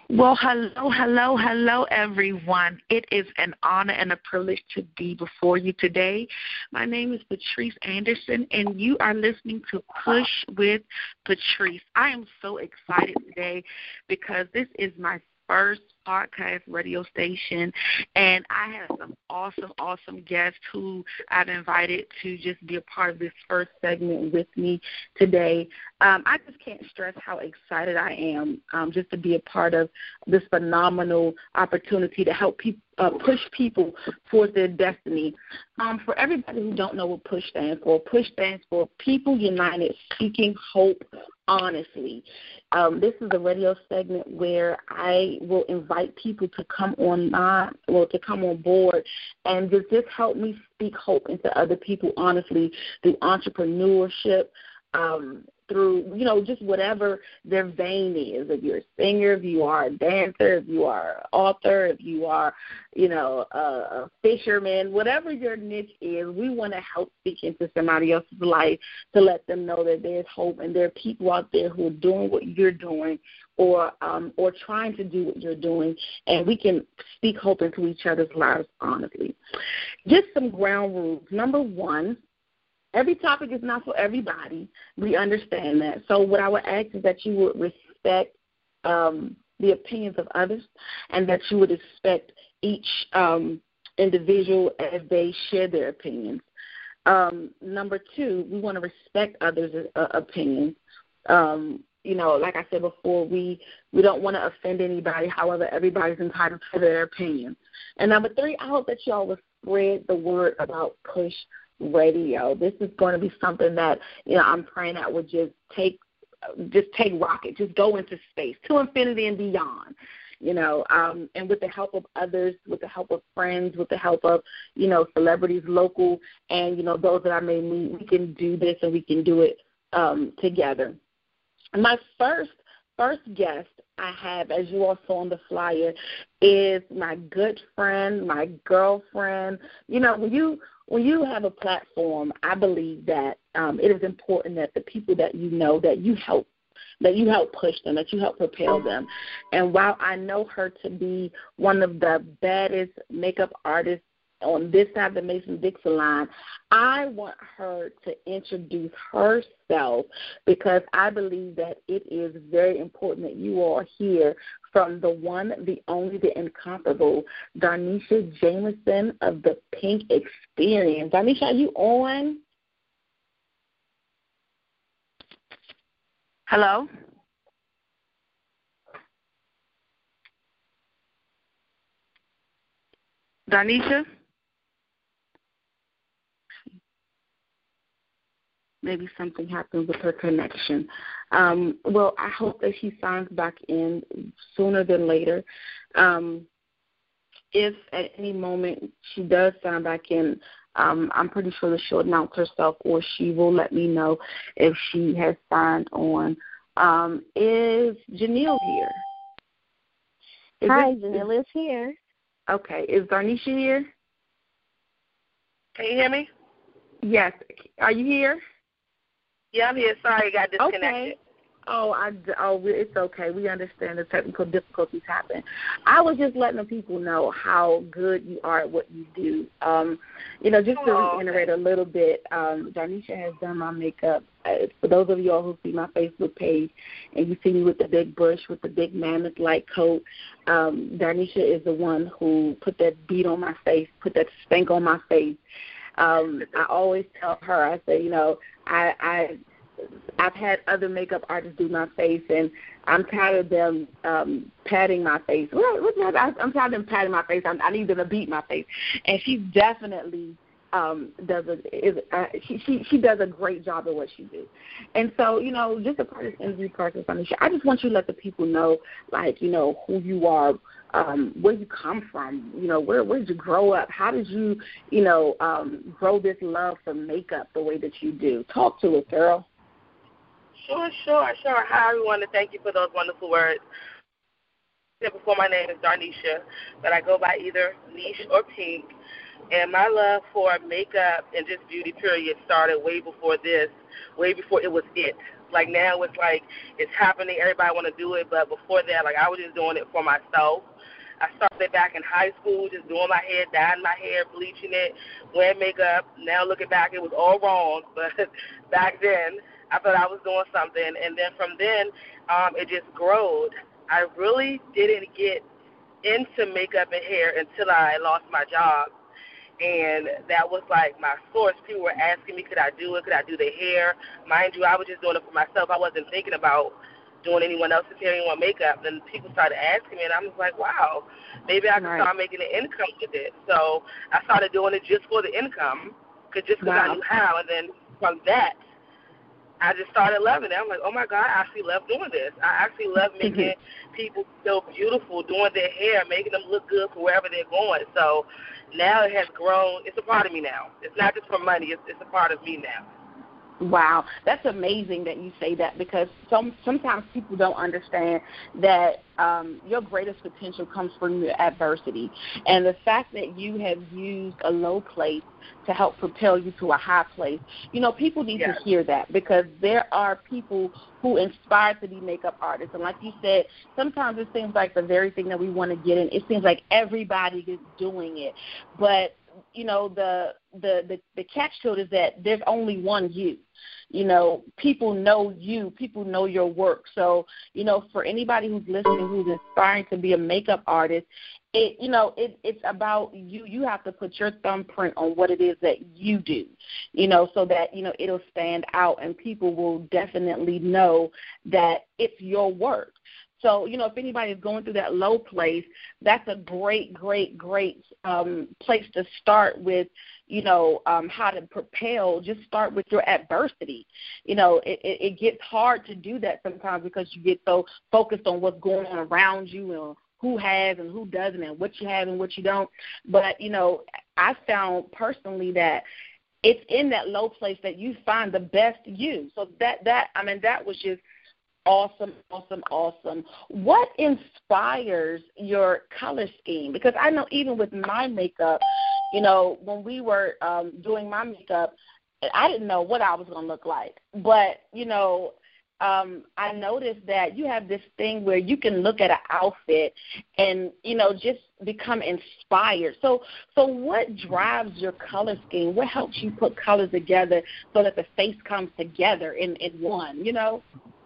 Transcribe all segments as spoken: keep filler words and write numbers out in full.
Well, hello, hello, hello, everyone. It is an honor and a privilege to be before you today. My name is Patrice Anderson, and you are listening to Push with Patrice. I am so excited today because this is my first podcast radio station, and I have some awesome, awesome guests who I've invited to just be a part of this first segment with me today. Um, I just can't stress how excited I am um, just to be a part of this phenomenal opportunity to help people uh, push people towards their destiny. Um, for everybody who don't know what PUSH stands for, PUSH stands for People United Seeking Hope Honestly. Um, this is a radio segment where I will invite people to come on, well, to come on board and just, just help me speak hope into other people honestly through entrepreneurship, um, through, you know, just whatever their vein is. If you're a singer, if you are a dancer, if you are an author, if you are, you know, a, a fisherman, whatever your niche is, we want to help speak into somebody else's life to let them know that there's hope and there are people out there who are doing what you're doing or um, or trying to do what you're doing, and we can speak hope into each other's lives honestly. Just some ground rules. Number one, every topic is not for everybody. We understand that. So what I would ask is that you would respect um, the opinions of others and that you would respect each um, individual as they share their opinions. Um, number two, we want to respect others' uh, opinions. Um, you know, like I said before, we, we don't want to offend anybody. However, everybody's entitled to their opinion. And number three, I hope that you all will spread the word about PUSH Radio. This is going to be something that, you know, I'm praying that would just take just take rocket, just go into space, to infinity and beyond, you know, um, and with the help of others, with the help of friends, with the help of, you know, celebrities, local, and, you know, those that I may meet, we can do this and we can do it um, together. My first first guest I have, as you all saw on the flyer, is my good friend, my girlfriend. You know, when you when you have a platform, I believe that um, it is important that the people that you know, that you help, that you help push them, that you help propel them. And while I know her to be one of the baddest makeup artists on this side of the Mason-Dixon line, I want her to introduce herself because I believe that it is very important that you all hear from the one, the only, the incomparable, Darnisha Jameson of the Pink Experience. Darnisha, are you on? Hello? Darnisha? Maybe something happened with her connection. Um, well, I hope that she signs back in sooner than later. Um, if at any moment she does sign back in, um, I'm pretty sure that she'll announce herself or she will let me know if she has signed on. Um, is Janelle here? Is Hi, it, Janelle is here. Okay. Is Darnisha here? Can you hear me? Yes. Are you here? Yeah, I'm here. Sorry, I got disconnected. Okay. Oh, I, oh, it's okay. We understand the technical difficulties happen. I was just letting the people know how good you are at what you do. Um, you know, just to oh, reiterate okay. a little bit, um, Darnisha has done my makeup. Uh, for those of you all who see my Facebook page and you see me with the big bush, with the big mammoth-like coat, um, Darnisha is the one who put that bead on my face, put that spank on my face. Um, I always tell her, I say, you know, I, I, I've had other makeup artists do my face, and I'm tired of them um, patting my face. Well, I'm tired of them patting my face. I, I need them to beat my face. And she definitely um, does a is, uh, she, she she does a great job at what she do. And so, you know, just a part of this interview process on the show, I just want you to let the people know, like, you know, who you are, um, where you come from, you know, where where did you grow up? How did you, you know, um, grow this love for makeup the way that you do? Talk to us, girl. Sure, sure, sure. Hi, everyone, and thank you for those wonderful words. Before, my name is Darnisha, but I go by either Niche or Pink. And my love for makeup and just beauty period started way before this, way before it was it. Like now it's like it's happening, everybody want to do it, but before that, like I was just doing it for myself. I started back in high school, just doing my hair, dyeing my hair, bleaching it, wearing makeup. Now looking back, it was all wrong, but back then I thought I was doing something. And then from then, um, it just growed. I really didn't get into makeup and hair until I lost my job. And that was like my source. People were asking me, could I do it? Could I do their hair? Mind you, I was just doing it for myself. I wasn't thinking about doing anyone else's hair, anyone makeup. Then people started asking me, and I was like, wow, maybe I can Right. start making an income with it. So I started doing it just for the income, cause just because Wow. I knew how. And then from that, I just started loving it. I'm like, oh, my God, I actually love doing this. I actually love making people feel beautiful, doing their hair, making them look good for wherever they're going. So now it has grown. It's a part of me now. It's not just for money. It's, it's a part of me now. Wow, that's amazing that you say that, because some sometimes people don't understand that um, your greatest potential comes from your adversity. And the fact that you have used a low place to help propel you to a high place, you know, people need Yes. to hear that, because there are people who inspire to be makeup artists. And like you said, sometimes it seems like the very thing that we want to get in, it seems like everybody is doing it. But you know, the, the the the catch to it is that there's only one you. You know, people know you. People know your work. So, you know, for anybody who's listening, who's aspiring to be a makeup artist, it you know, it, it's about you. You have to put your thumbprint on what it is that you do, you know, so that, you know, it'll stand out and people will definitely know that it's your work. So, you know, if anybody is going through that low place, that's a great, great, great um, place to start with, you know, um, how to propel. Just start with your adversity. You know, it, it, it gets hard to do that sometimes because you get so focused on what's going on around you and who has and who doesn't and what you have and what you don't. But, you know, I found personally that it's in that low place that you find the best you. So that, that I mean, that was just awesome, awesome, awesome. What inspires your color scheme? Because I know even with my makeup, you know, when we were um, doing my makeup, I didn't know what I was going to look like. But, you know, um, I noticed that you have this thing where you can look at an outfit and, you know, just become inspired. So so what drives your color scheme? What helps you put colors together so that the face comes together in, in one, you know?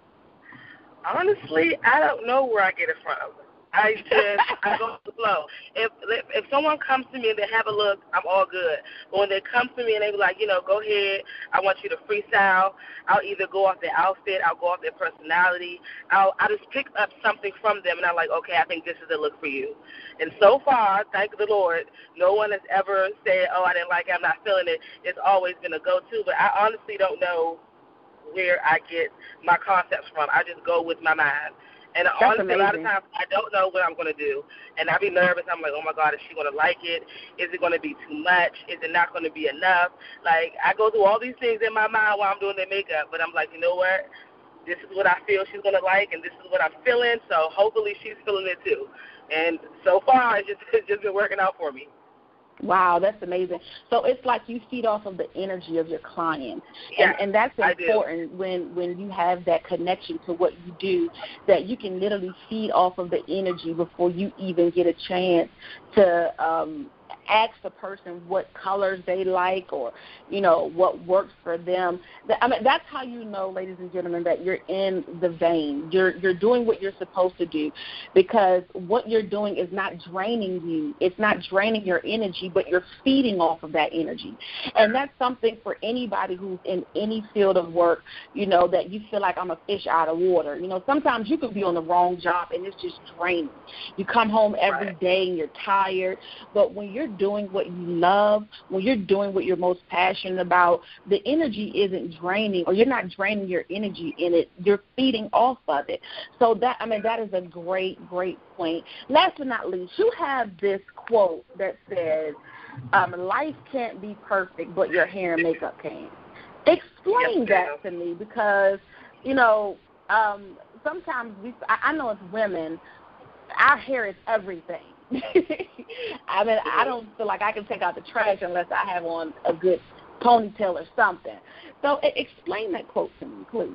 Honestly, I don't know where I get it from. I just, I go with the flow. If if someone comes to me and they have a look, I'm all good. But when they come to me and they be like, you know, go ahead, I want you to freestyle, I'll either go off their outfit, I'll go off their personality, I'll I just pick up something from them, and I'm like, okay, I think this is the look for you. And so far, thank the Lord, no one has ever said, oh, I didn't like it, I'm not feeling it. It's always been a go-to, but I honestly don't know where I get my concepts from. I just go with my mind. And That's honestly, amazing. a lot of times I don't know what I'm going to do. And I be nervous. I'm like, oh, my God, is she going to like it? Is it going to be too much? Is it not going to be enough? Like, I go through all these things in my mind while I'm doing the makeup. But I'm like, you know what? This is what I feel she's going to like, and this is what I'm feeling. So hopefully she's feeling it too. And so far, it's just, it's just been working out for me. Wow, that's amazing. So it's like you feed off of the energy of your client. Yes, and, and that's I do. important when, when you have that connection to what you do, that you can literally feed off of the energy before you even get a chance to um, ask the person what colors they like or, you know, what works for them. I mean, that's how you know, ladies and gentlemen, that you're in the vein. You're you're doing what you're supposed to do, because what you're doing is not draining you. It's not draining your energy, but you're feeding off of that energy. And that's something for anybody who's in any field of work, you know, that you feel like I'm a fish out of water. You know, sometimes you could be on the wrong job and it's just draining. You come home every Right. day and you're tired, but when you're doing what you love, when you're doing what you're most passionate about, the energy isn't draining, or you're not draining your energy in it. You're feeding off of it. So that, I mean, that is a great, great point. Last but not least, you have this quote that says, um, life can't be perfect, but your hair and makeup can. Explain Yes, that to me, because, you know, um, sometimes we, I, I know as women, our hair is everything. I mean, I don't feel like I can take out the trash unless I have on a good ponytail or something. So explain that quote to me, please.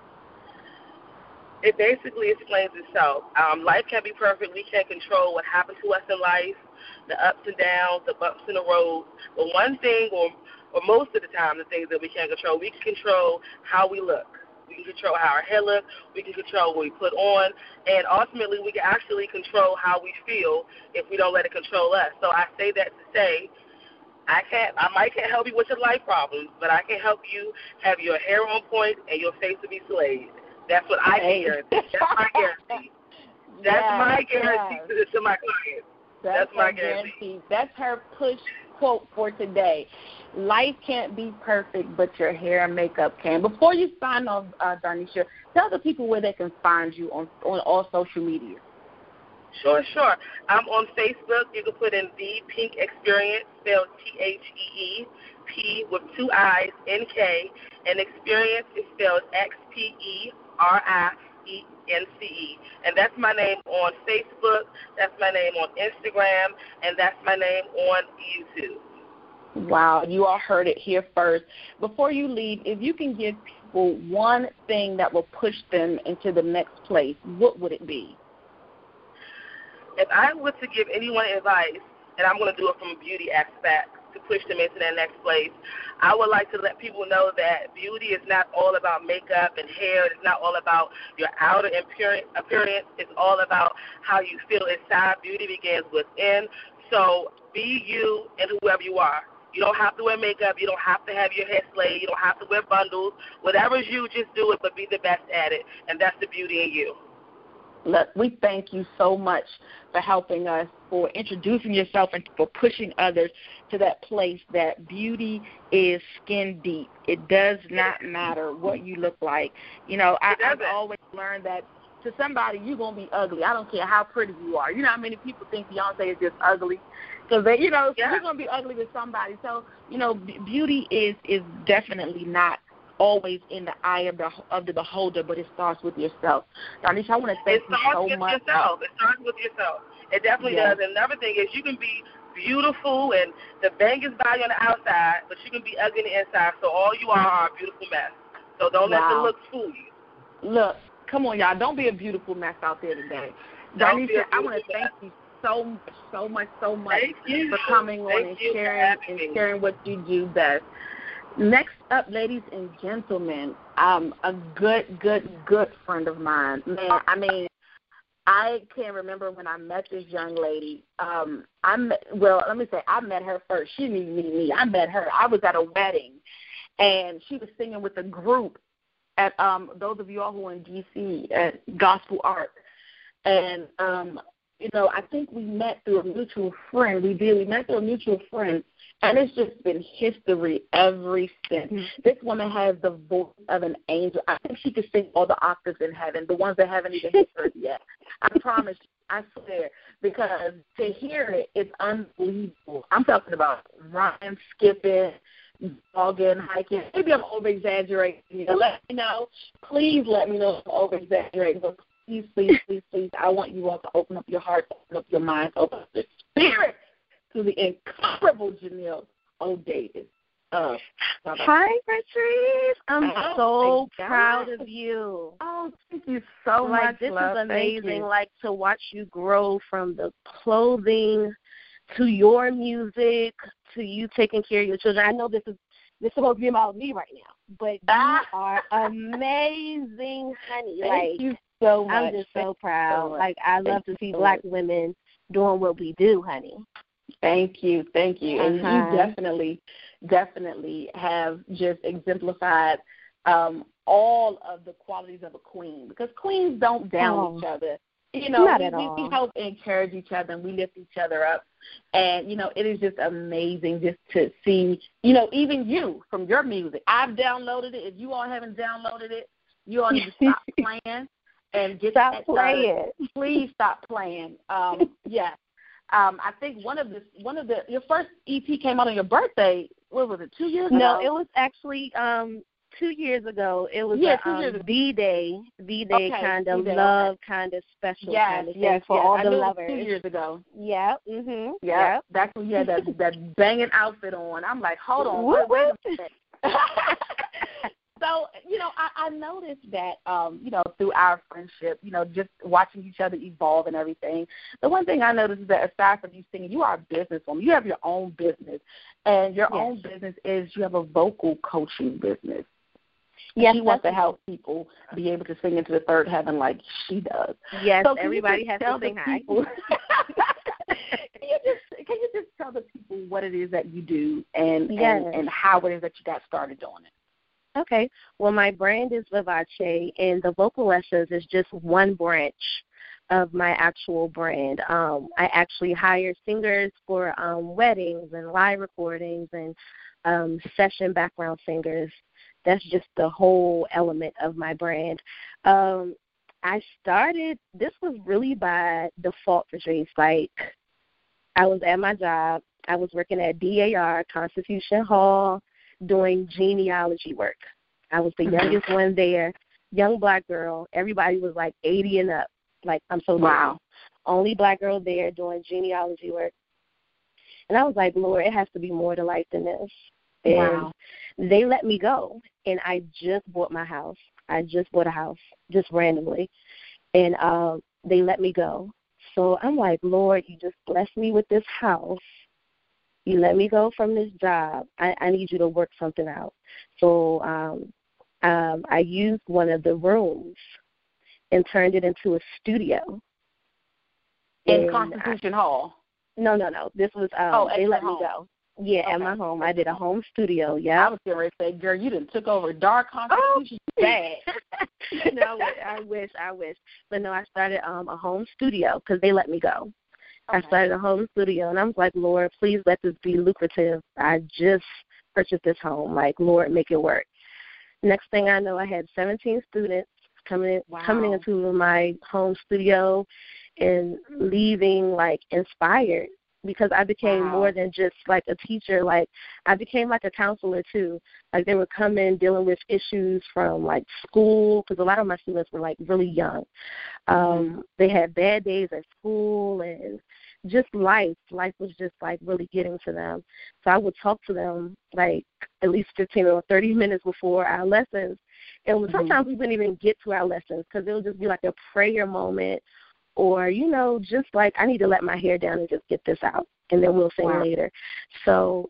It basically explains itself. Um, life can't be perfect. We can't control what happens to us in life, the ups and downs, the bumps in the road. But one thing, or, or most of the time, the things that we can't control, we can control how we look. We can control how our hair looks. We can control what we put on. And ultimately, we can actually control how we feel if we don't let it control us. So I say that to say, I can't. I might can't help you with your life problems, but I can help you have your hair on point and your face to be slayed. That's what I can guarantee. That's my guarantee. That's yes, my guarantee yes. to, to my clients. That's, That's my guarantee. guarantee. That's her push quote for today. Life can't be perfect, but your hair and makeup can. Before you sign off, uh, Darnisha, tell the people where they can find you on, on all social media. Sure, sure. I'm on Facebook. You can put in The Pink Experience, spelled T H E E, P with two I's, N K, and Experience is spelled X P E R I E N C E. And that's my name on Facebook, that's my name on Instagram, and that's my name on YouTube. Wow, you all heard it here first. Before you leave, if you can give people one thing that will push them into the next place, what would it be? If I were to give anyone advice, and I'm going to do it from a beauty aspect to push them into that next place, I would like to let people know that beauty is not all about makeup and hair. It's not all about your outer appearance. It's all about how you feel inside. Beauty begins within. So be you and whoever you are. You don't have to wear makeup. You don't have to have your hair slayed. You don't have to wear bundles. Whatever's you, just do it, but be the best at it. And that's the beauty in you. Look, we thank you so much for helping us, for introducing yourself, and for pushing others to that place that beauty is skin deep. It does not matter what you look like. You know, I, I've always learned that to somebody, you're going to be ugly. I don't care how pretty you are. You know how many people think Beyonce is just ugly? Because, you know, yeah. you're going to be ugly with somebody. So, you know, beauty is, is definitely not always in the eye of the of the beholder, but it starts with yourself. Darnisha, I want to thank you so much. It starts with much. yourself. It starts with yourself. It definitely yes. does. And another thing is you can be beautiful and the bangest body on the outside, but you can be ugly on the inside. So all you are are a beautiful mess. So don't wow. let the looks fool you. Look, come on, y'all. Don't be a beautiful mess out there today. Darnisha, I want to thank you so so much, so much for coming on and sharing and sharing what you do best. Next up, ladies and gentlemen, um, a good, good, good friend of mine. Man, I mean, I can't remember when I met this young lady. Um, I met, well, let me say, I met her first. She didn't meet me. I met her. I was at a wedding, and she was singing with a group at um, those of you all who are in D C at Gospel Art. And, um, you know, I think we met through a mutual friend. We did. We met through a mutual friend. And it's just been history ever since. Mm-hmm. This woman has the voice of an angel. I think she could sing all the octaves in heaven, the ones that haven't even hit her yet. I promise you, I swear, because to hear it, it's unbelievable. I'm talking about running, skipping, jogging, hiking. Maybe I'm over-exaggerating. You know, let me know. Please let me know if I'm over-exaggerating. But please, please, please, please, I want you all to open up your heart, open up your mind, open up your spirit to the incomparable Janelle O'Davis. Uh, Hi, Patrice. I'm oh, so proud of you. Oh, thank you so like, much. This love. is amazing. Like to watch you grow from the clothing to your music to you taking care of your children. I know this is this is supposed to be about me right now, but you are amazing, honey. Thank like you so much. I'm just so proud. So like I love thank to see black much. women doing what we do, honey. Thank you, thank you. And uh-huh. you definitely, definitely have just exemplified um, all of the qualities of a queen, because queens don't down oh. each other. You know, Not we, at all. we help encourage each other and we lift each other up. And, you know, it is just amazing just to see, you know, even you from your music. I've downloaded it. If you all haven't downloaded it, you all need to stop playing and get stop that playing. Started. Please stop playing. Um, yeah. Um, I think one of the one of the your first E P came out on your birthday. What was it? Two years ago? No, it was actually um, two years ago. It was yeah, a two um, years ago. V-Day, V-Day okay, kind of V-Day, love, okay. kind of special yes, kind of thing yes, for yes. all I the knew lovers. It was two years ago. Yep. Mhm. Yep. Yep. That's when you had that that banging outfit on. I'm like, hold on, Whoop, wait, wait whoop. a minute. So, you know, I, I noticed that, um, you know, through our friendship, you know, just watching each other evolve and everything, the one thing I noticed is that aside from you singing, you are a businesswoman. You have your own business, and your yes. own business is you have a vocal coaching business. Yes, she wants to help people be able to sing into the third heaven like she does. Yes, so everybody has to sing high. People, can, you just, can you just tell the people what it is that you do and, yes. and, and how it is that you got started doing it? Okay. Well, my brand is Vivace, and the Vocal Lessons is just one branch of my actual brand. Um, I actually hire singers for um, weddings and live recordings and um, session background singers. That's just the whole element of my brand. Um, I started, this was really by default, Patrice. Like, I was at my job. I was working at D A R, Constitution Hall, doing genealogy work. I was the youngest mm-hmm. one there, young black girl. Everybody was like eighty and up. Like, I'm so wow. Only black girl there doing genealogy work. And I was like, Lord, it has to be more to life than this. And wow. they let me go. And I just bought my house. I just bought a house, just randomly. And um, they let me go. So I'm like, Lord, you just blessed me with this house. You let me go from this job. I, I need you to work something out. So um, um, I used one of the rooms and turned it into a studio. In Constitution I, Hall? No, no, no. This was, um, oh, they let home. me go. Yeah, okay. at my home. I did a home studio, yeah. I was getting ready to say, girl, you done took over dark Constitution. Oh. Bad. No, I wish, I wish. But no, I started um, a home studio because they let me go. Okay. I started a home studio, and I was like, Lord, please let this be lucrative. I just purchased this home. Like, Lord, make it work. Next thing I know, I had seventeen students coming in, wow. coming into my home studio and leaving, like, inspired because I became wow. more than just, like, a teacher. Like, I became, like, a counselor, too. Like, they would come in dealing with issues from, like, school because a lot of my students were, like, really young. Um, mm-hmm. They had bad days at school and just life. Life was just, like, really getting to them. So I would talk to them, like, at least fifteen or thirty minutes before our lessons. And mm-hmm. sometimes we wouldn't even get to our lessons because it would just be, like, a prayer moment or, you know, just, like, I need to let my hair down and just get this out, and then we'll sing wow. later. So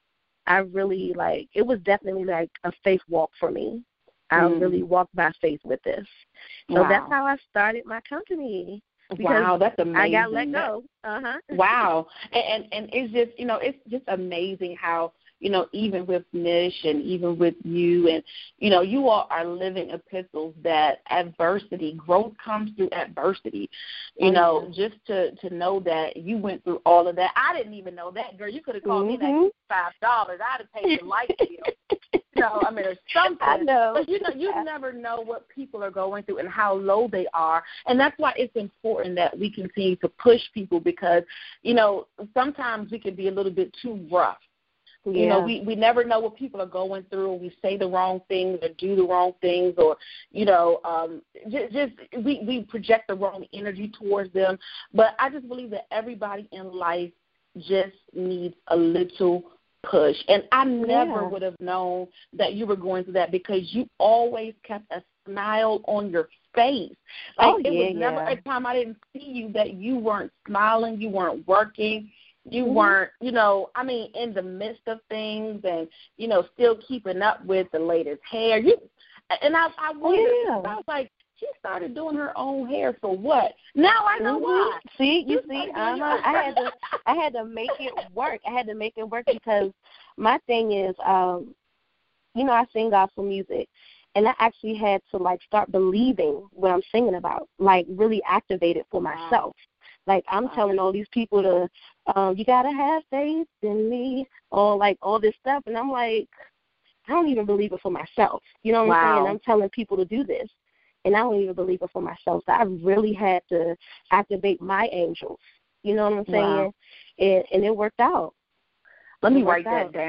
I really, like, it was definitely, like, a faith walk for me. I mm. really walked by faith with this. So wow. that's how I started my company. Wow, that's amazing. I got let go. Uh-huh. Wow. And, and and it's just, you know, it's just amazing how, you know, even with Nish and even with you and, you know, you all are living epistles that adversity, growth comes through adversity. You oh, know, yeah. just to, to know that you went through all of that. I didn't even know that, girl. You could have called mm-hmm. me that five dollars. I'd have paid the light bill. You know, I mean, there's something. I know. But, you know, you never know what people are going through and how low they are. And that's why it's important that we continue to push people because, you know, sometimes we can be a little bit too rough. You yeah. know, we, we never know what people are going through. Or we say the wrong things or do the wrong things or, you know, um, just, just we, we project the wrong energy towards them. But I just believe that everybody in life just needs a little push. And I never yeah. would have known that you were going through that because you always kept a smile on your face. Like oh, it yeah, was never yeah. a time I didn't see you that you weren't smiling, you weren't working. You mm-hmm. weren't, you know, I mean, in the midst of things and, you know, still keeping up with the latest hair. You, and I, I wondered, yeah. I was like, she started doing her own hair for what? Now I know mm-hmm. why. See, you see, uh-huh. I had to, I had to make it work. I had to make it work because my thing is, um, you know, I sing gospel music, and I actually had to like start believing what I'm singing about, like really activate it for myself. Wow. Like I'm wow. telling all these people to, um, you gotta have faith in me, or like all this stuff, and I'm like, I don't even believe it for myself. You know what wow. I'm saying? I'm telling people to do this. And I don't even believe it for myself. So I really had to activate my angels. You know what I'm saying? Wow. And, and it worked out. Let it me write out. that down.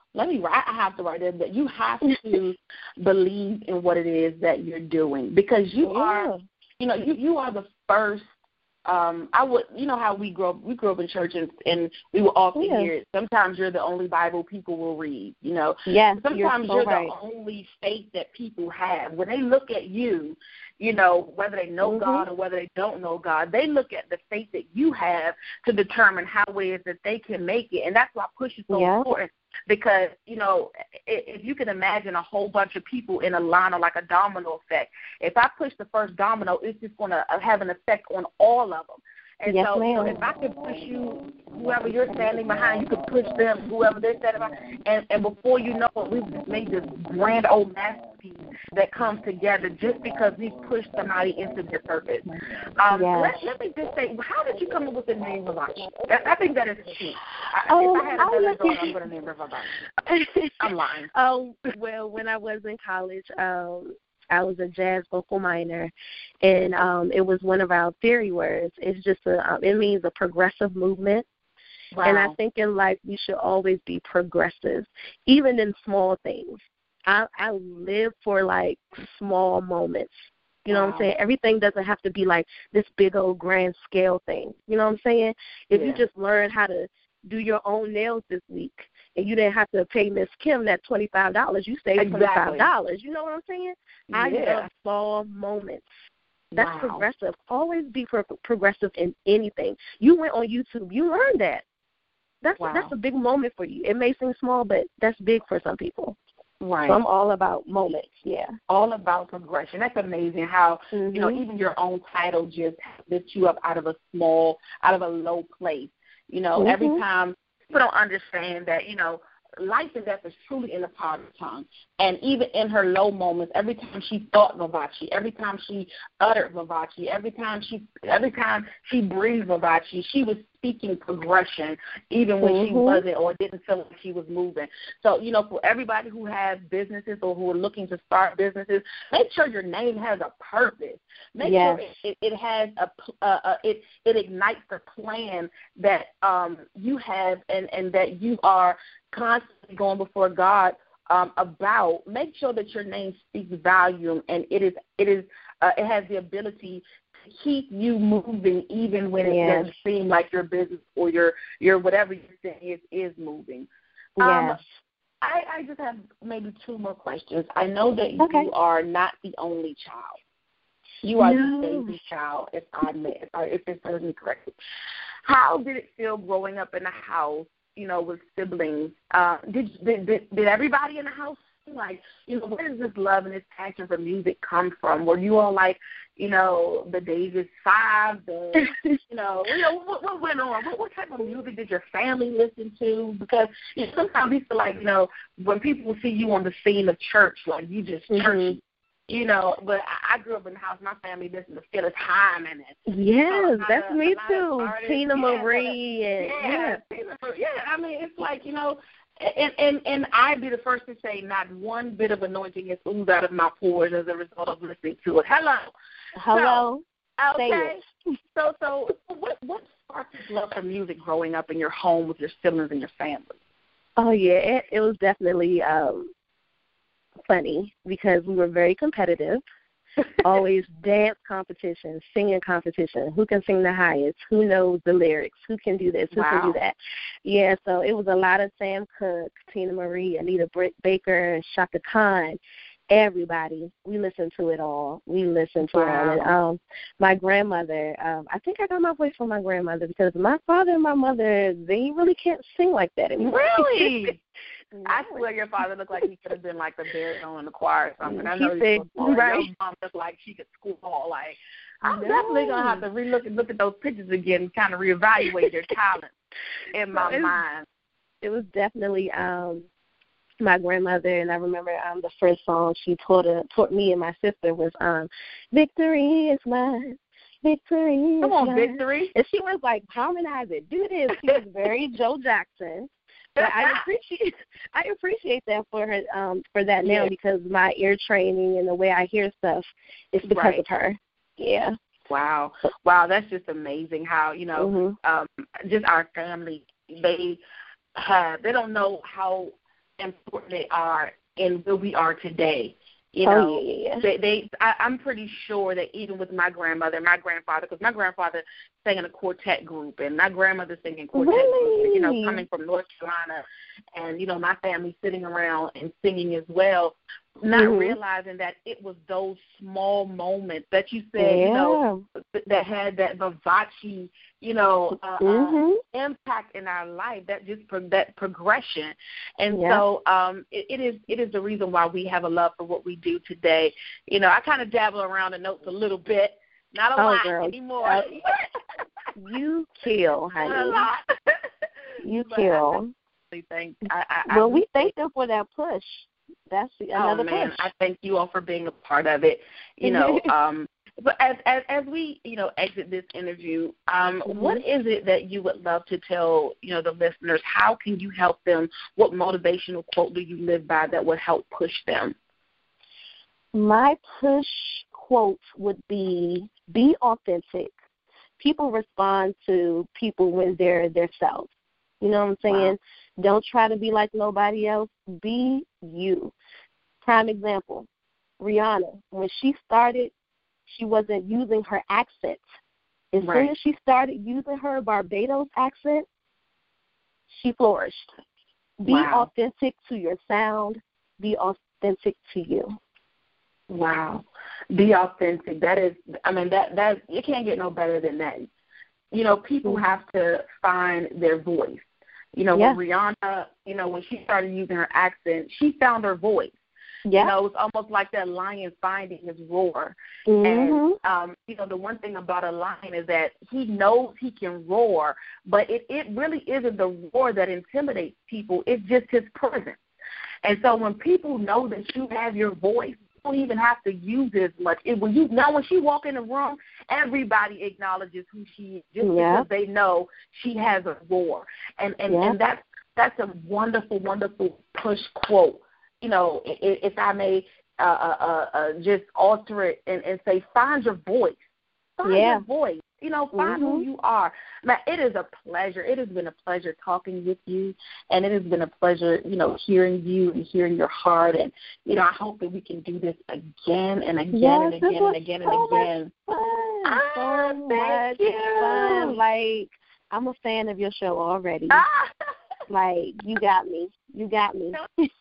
let me write, I have to write it, that you have to believe in what it is that you're doing, because you yeah. are, you know, you, you are the first. Um, I would, you know how we grew up, we grew up in church, and, and we will often yeah. hear it. Sometimes you're the only Bible people will read, you know. Yeah, Sometimes you're, so you're right. the only faith that people have. When they look at you, you know, whether they know mm-hmm. God or whether they don't know God, they look at the faith that you have to determine how it is that they can make it. And that's why push is so yeah. important, because, you know, if you can imagine a whole bunch of people in a line, or like a domino effect, if I push the first domino, it's just going to have an effect on all of them. And yes, so, ma'am. so if I could push you, whoever you're standing behind, you could push them, whoever they're standing behind, and, and before you know it, we've made this grand old masterpiece that comes together just because we pushed somebody into their purpose. Um, yes. let, let me just say, how did you come up with the name Vivace? I, I think that is cute. I, um, if I had another daughter, I'm going to name her Vivace. I'm lying. Oh, well, when I was in college, um, I was a jazz vocal minor, and um, it was one of our theory words. It's just a, um, it means a progressive movement. Wow. And I think in life we should always be progressive, even in small things. I, I live for, like, small moments. You know wow. what I'm saying? Everything doesn't have to be, like, this big old grand scale thing. You know what I'm saying? If yeah. you just learn how to do your own nails this week, and you didn't have to pay Miss Kim that twenty-five dollars, you saved exactly. twenty-five dollars. You know what I'm saying? Yeah. I love small moments. That's wow. progressive. Always be pro- progressive in anything. You went on YouTube. You learned that. That's wow. that's a big moment for you. It may seem small, but that's big for some people. Right. So I'm all about moments, yeah. All about progression. That's amazing how, mm-hmm. you know, even your own title just lifts you up out of a small, out of a low place. You know, mm-hmm. every time people don't understand that, you know, life and death is truly in the power of the tongue. And even in her low moments, every time she thought Vivace, every time she uttered Vivace, every time she every time she breathed Vivace, she was speaking progression, even when mm-hmm. she wasn't or didn't feel like she was moving. So, you know, for everybody who has businesses or who are looking to start businesses, make sure your name has a purpose. Make yes. sure it, it, it has a, uh, uh, it it ignites the plan that um, you have and, and that you are constantly going before God um, about. Make sure that your name speaks volume, and it is it is uh, it has the ability to keep you moving even when it yes. doesn't seem like your business or your your whatever you're saying is is moving. Yes. Um, I, I just have maybe two more questions. I know that okay. you are not the only child. You are no. the baby child, if I may, if, I, if it serves me correctly. How did it feel growing up in a house, you know, with siblings? Uh, did, did did did everybody in the house, like, you know, where does this love and this passion for music come from? Were you all like, you know, the Davis Five, the, you know, you know, what, what went on? What, what type of music did your family listen to? Because you know, sometimes we feel like, you know, when people see you on the scene of church, like you just mm-hmm. churchy. You know, but I, I grew up in the house. My family listened to Phyllis Hyman. And, yes, you know, that's a, me a too. Tina yeah, Marie. And, yeah, yeah. yeah, I mean, it's like, you know, and, and, and I'd be the first to say not one bit of anointing is oozed out of my pores as a result of listening to it. Hello. Hello. So, okay. Say it. So, so what, what sparked this love for music growing up in your home with your siblings and your family? Oh, yeah, it, it was definitely um, funny because we were very competitive. Always dance competition, singing competition. Who can sing the highest? Who knows the lyrics? Who can do this? Who wow. can do that? Yeah, so it was a lot of Sam Cooke, Tina Marie, Anita Baker, Shaka Khan. Everybody, we listened to it all. We listened to wow. it all. And, um, my grandmother, um, I think I got my voice from my grandmother because my father and my mother, they really can't sing like that anymore. Really? I swear your father looked like he could have been like the baritone in the choir or something. I know he said, right. Your mom looked like she could squall. Like, I'm no. definitely going to have to relook and look at those pictures again and kind of reevaluate their talent in my so it, mind. It was definitely um, my grandmother, and I remember um, the first song she taught, uh, taught me and my sister was um, Victory is Mine. Victory Come is on, mine. Victory. And she was like, harmonize it, do this. She was very Joe Jackson. But I appreciate I appreciate that for her um for that now yeah. because my ear training and the way I hear stuff is because right. of her. Yeah. Wow. Wow, that's just amazing how, you know, mm-hmm. um just our family, they have they don't know how important they are in where we are today. You know, oh, yeah, yeah. they, they I, I'm pretty sure that even with my grandmother and my grandfather, because my grandfather sang in a quartet group, and my grandmother sang in quartet really? groups, you know, coming from North Carolina, and, you know, my family sitting around and singing as well, not mm-hmm. realizing that it was those small moments that you said, yeah. you know, that had that Vivace, you know, uh, mm-hmm. uh, impact in our life, that just pro- that progression. And yeah. so um, it, it is it is the reason why we have a love for what we do today. You know, I kind of dabble around the notes a little bit, not a oh, lot girl. anymore. Uh, you kill, honey. Not a lot. You But kill. I think I, I, well, I we thank them for that push. That's another oh, man, push. I thank you all for being a part of it. You know, um, but as, as as we, you know, exit this interview, um, mm-hmm. what is it that you would love to tell, you know, the listeners? How can you help them? What motivational quote do you live by that would help push them? My push quote would be, be authentic. People respond to people when they're themselves. You know what I'm saying? Wow. Don't try to be like nobody else. Be you. Prime example, Rihanna. When she started, she wasn't using her accent. As right. soon as she started using her Barbados accent, she flourished. Be wow. authentic to your sound. Be authentic to you. Wow. Be authentic. That is, I mean, that, that you can't get no better than that. You know, people mm-hmm. have to find their voice. You know, yeah. when Rihanna, you know, when she started using her accent, she found her voice. Yeah. You know, it's almost like that lion finding his roar. Mm-hmm. And, um, you know, the one thing about a lion is that he knows he can roar, but it, it really isn't the roar that intimidates people. It's just his presence. And so when people know that you have your voice, you don't even have to use it as much. It, when you now, when she walk in the room, everybody acknowledges who she is just yeah. because they know she has a roar. And and, yeah. and that's that's a wonderful, wonderful push quote. You know, if, if I may uh, uh, uh, just alter it and, and say, find your voice. Find yeah. your voice. You know, find mm-hmm. who you are. Now, it is a pleasure. It has been a pleasure talking with you, and it has been a pleasure, you know, hearing you and hearing your heart. And, you know, I hope that we can do this again and again yes, and again and again so and again. Much fun. Ah, so thank much you. fun. Like, I'm a fan of your show already. Ah. Like, you got me. You got me.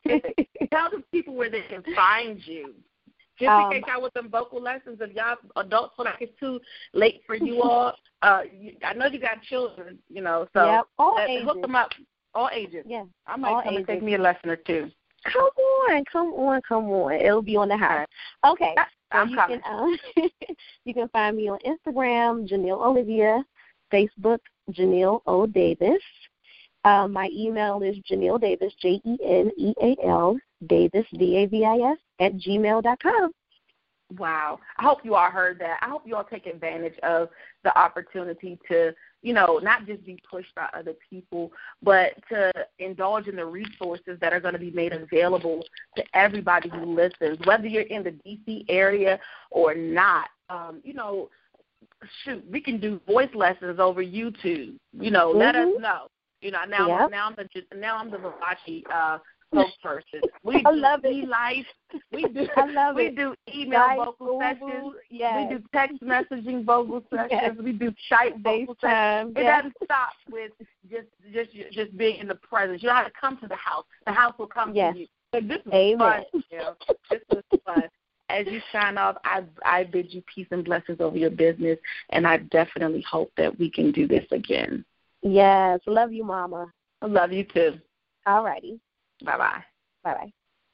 Tell the people where they can find you. Just um, in case y'all with some vocal lessons, if y'all adults feel like it's too late for you all, uh, you, I know you got children, you know, so yep, all uh, ages. hook them up. All ages. Yeah, I might all come ages. and take me a lesson or two. Come on, come on, come on. It'll be on the house. Okay. I, I'm so you coming. Can, um, you can find me on Instagram, Janelle Olivia, Facebook, Janelle O. Davis. Uh, my email is Janelle Davis, J E N E A L, Davis, D A V I S, at gmail dot com. Wow. I hope you all heard that. I hope you all take advantage of the opportunity to, you know, not just be pushed by other people, but to indulge in the resources that are going to be made available to everybody who listens, whether you're in the D C area or not. Um, you know, shoot, we can do voice lessons over YouTube. You know, mm-hmm. let us know. You know, now yep. now I'm the now I'm the Vivace uh, spokesperson. We I do love it. e-life. We do I love we it. do email Skype, vocal Google, sessions. yes. We do text messaging vocal sessions. Yes. We do Skype vocal sessions. It yes. doesn't stop with just just just being in the presence. You don't have to come to the house. The house will come yes. to you. Like, this is Amen. fun. You know? This is fun. As you sign off, I I bid you peace and blessings over your business, and I definitely hope that we can do this again. Yes. Love you, Mama. I love you too. All righty. Bye-bye. Bye-bye.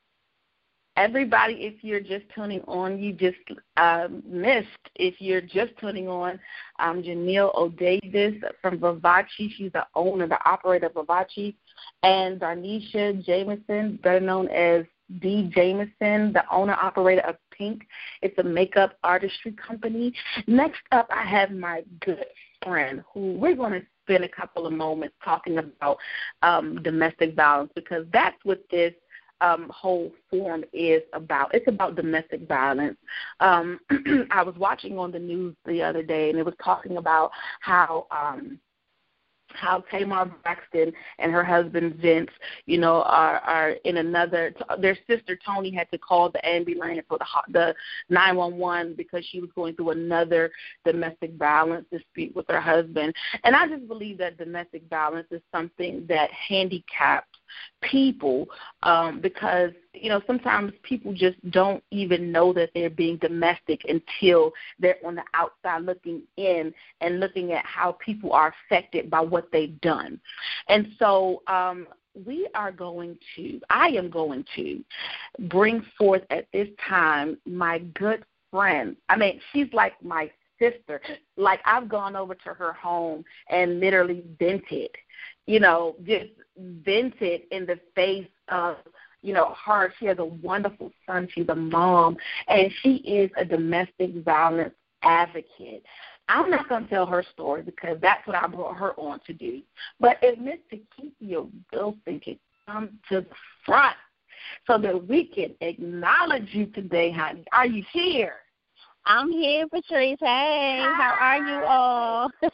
Everybody, if you're just tuning on, you just uh, missed. If you're just tuning on, I'm Janelle O. Davis from Vivace. She's the owner, the operator of Vivace. And Darnisha Jameson, better known as D. Jameson, the owner-operator of Pink. It's a makeup artistry company. Next up, I have my good friend who we're going to spend a couple of moments talking about um, domestic violence, because that's what this um, whole forum is about. It's about domestic violence. Um, I was watching on the news the other day, and it was talking about how um, how Tamar Braxton and her husband Vince, you know, are are in another. Their sister Toni had to call the ambulance or the the nine one one because she was going through another domestic violence dispute with her husband. And I just believe that domestic violence is something that handicaps people um, because, you know, sometimes people just don't even know that they're being domestic until they're on the outside looking in and looking at how people are affected by what they've done. And so um, we are going to, I am going to bring forth at this time my good friend. I mean, she's like my sister. Like, I've gone over to her home and literally vented, you know, just vented in the face of, you know, her. She has a wonderful son. She's a mom, and she is a domestic violence advocate. I'm not going to tell her story because that's what I brought her on to do. But if Miss Takithia Wilson can come to the front so that we can acknowledge you today, honey. Are you here? I'm here, Patrice. Hey, how are you all? Oh,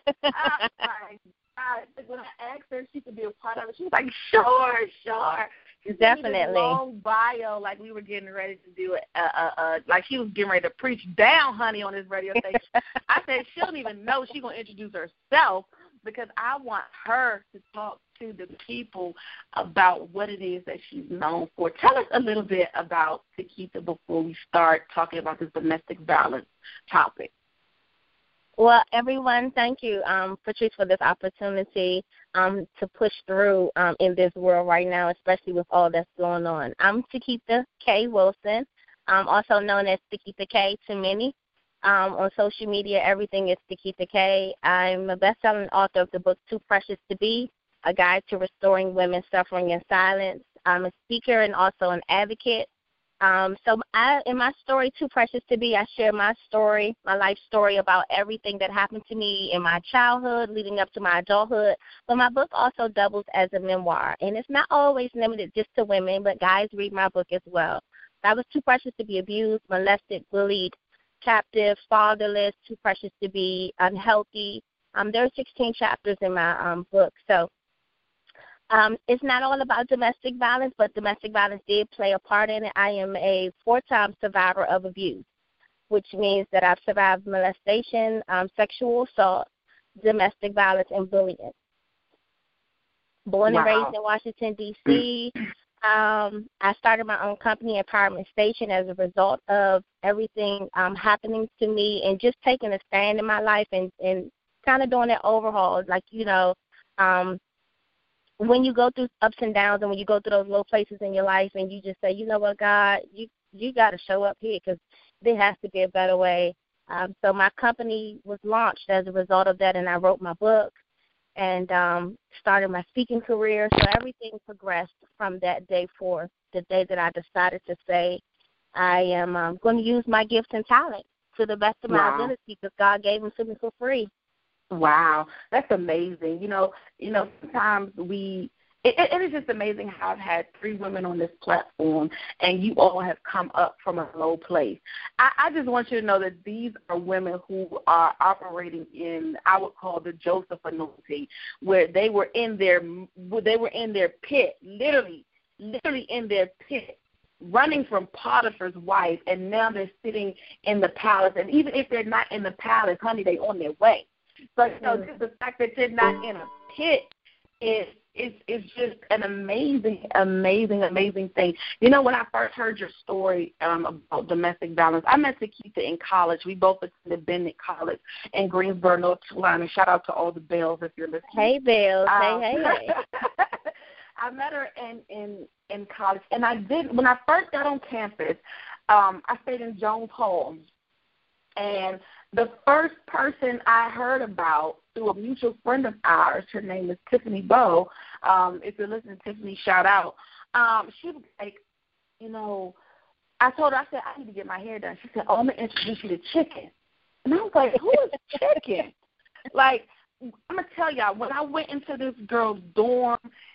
my God. When I asked her if she could be a part of it, she was like, sure, sure. She Definitely. Long bio, like we were getting ready to do it, uh, uh, uh, like she was getting ready to preach down, honey, on this radio station. I said she don't even know she's going to introduce herself because I want her to talk to the people about what it is that she's known for. Tell us a little bit about Takithia before we start talking about this domestic violence topic. Well, everyone, thank you, um, Patrice, for this opportunity um, to push through um, in this world right now, especially with all that's going on. I'm Takithia K. Wilson, um, also known as Takithia K to many. Um, on social media, everything is Takithia K. I'm a best-selling author of the book Too Precious to Be, A Guide to Restoring Women Suffering in Silence. I'm a speaker and also an advocate. Um, so I, in my story, Too Precious to Be, I share my story, my life story about everything that happened to me in my childhood leading up to my adulthood. But my book also doubles as a memoir, and it's not always limited just to women, but guys read my book as well. I was too precious to be abused, molested, bullied, captive, fatherless, too precious to be unhealthy. Um, there are sixteen chapters in my um, book. So Um, it's not all about domestic violence, but domestic violence did play a part in it. I am a four-time survivor of abuse, which means that I've survived molestation, um, sexual assault, domestic violence, and bullying. Born Wow. and raised in Washington, D C, um, I started my own company, Empowerment Station, as a result of everything um, happening to me and just taking a stand in my life and, and kind of doing that overhaul, like, you know, um, when you go through ups and downs and when you go through those low places in your life and you just say, you know what, God, you you got to show up here because there has to be a better way. Um, so my company was launched as a result of that, and I wrote my book and um, started my speaking career. So everything progressed from that day forth, the day that I decided to say I am um, going to use my gifts and talent to the best of my Wow. ability because God gave them to me for free. Wow, that's amazing. You know, you know, sometimes we it, it is just amazing how I've had three women on this platform, and you all have come up from a low place. I, I just want you to know that these are women who are operating in, I would call the Joseph anointing, where they were in their they were in their pit, literally, literally in their pit, running from Potiphar's wife, and now they're sitting in the palace. And even if they're not in the palace, honey, they're on their way. So, you know, just the fact that you're not in a pit is is is just an amazing, amazing, amazing thing. You know, when I first heard your story um, about domestic violence, I met Takithia in college. We both attended Bennett College in Greensboro, North Carolina. Shout out to all the Bells if you're listening. Hey, Bells. Um, hey, hey, hey. I met her in, in, in college, and I did, when I first got on campus, um, I stayed in Jones Hall. And the first person I heard about through a mutual friend of ours, her name is Tiffany Bowe. Um, if you're listening, Tiffany, shout out. Um, she was like, you know, I told her, I said, I need to get my hair done. She said, oh, I'm going to introduce you to Chicken. And I was like, who is Chicken? Like, I'm going to tell y'all, when I went into this girl's dorm,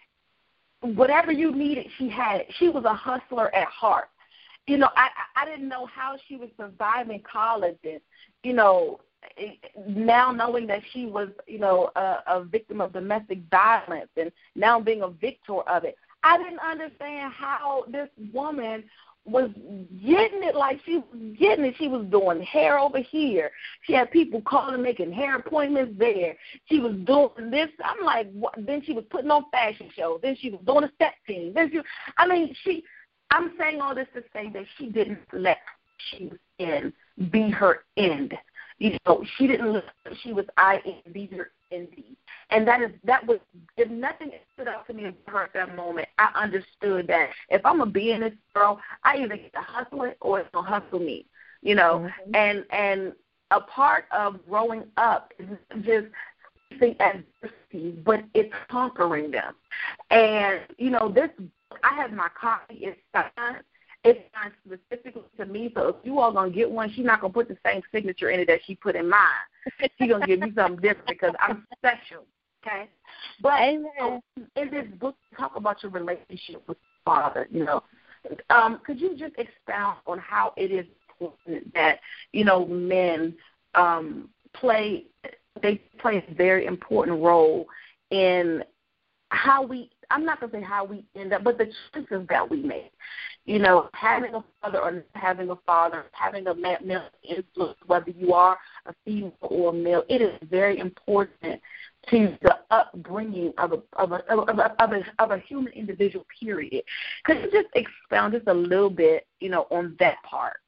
whatever you needed, she had it. She was a hustler at heart. You know, I I didn't know how she was surviving college and, you know, now knowing that she was, you know, a, a victim of domestic violence and now being a victor of it, I didn't understand how this woman was getting it like she was getting it. She was doing hair over here. She had people calling, making hair appointments there. She was doing this. I'm like, what? Then she was putting on fashion shows. Then she was doing a step team. Then she, I mean, she, I'm saying all this to say that she didn't let she was in be her end. You know, she didn't let she was I N be her indeed. And that is that was if nothing stood out to me in her at that moment, I understood that if I'm gonna be in this girl, I either get to hustle it or it's gonna hustle me. You know, mm-hmm. and and a part of growing up is just facing adversity, but it's conquering them. And you know, this I have my copy. It's signed. It's signed specifically to me, so if you all going to get one, she's not going to put the same signature in it that she put in mine. She's going to give me something different because I'm special, okay? But so, in this book, talk about your relationship with your father, you know. Um, could you just expound on how it is important that, you know, men um, play, they play a very important role in how we, I'm not going to say how we end up, but the choices that we make. You know, having a father or not having a father, having a male influence, whether you are a female or a male, it is very important to the upbringing of a of a of a, of a, of a human individual. Period. Could you just expound just a little bit, you know, on that part?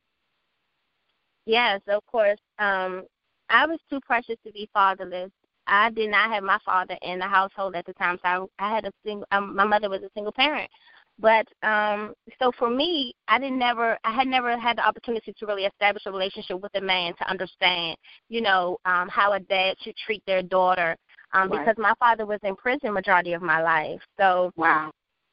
Yes, of course. Um, I was too precious to be fatherless. I did not have my father in the household at the time, so I, I had a single. Um, my mother was a single parent. But um, so for me, I didn't never, I had never had the opportunity to really establish a relationship with a man to understand, you know, um, how a dad should treat their daughter, um, right. because my father was in prison majority of my life. So, wow.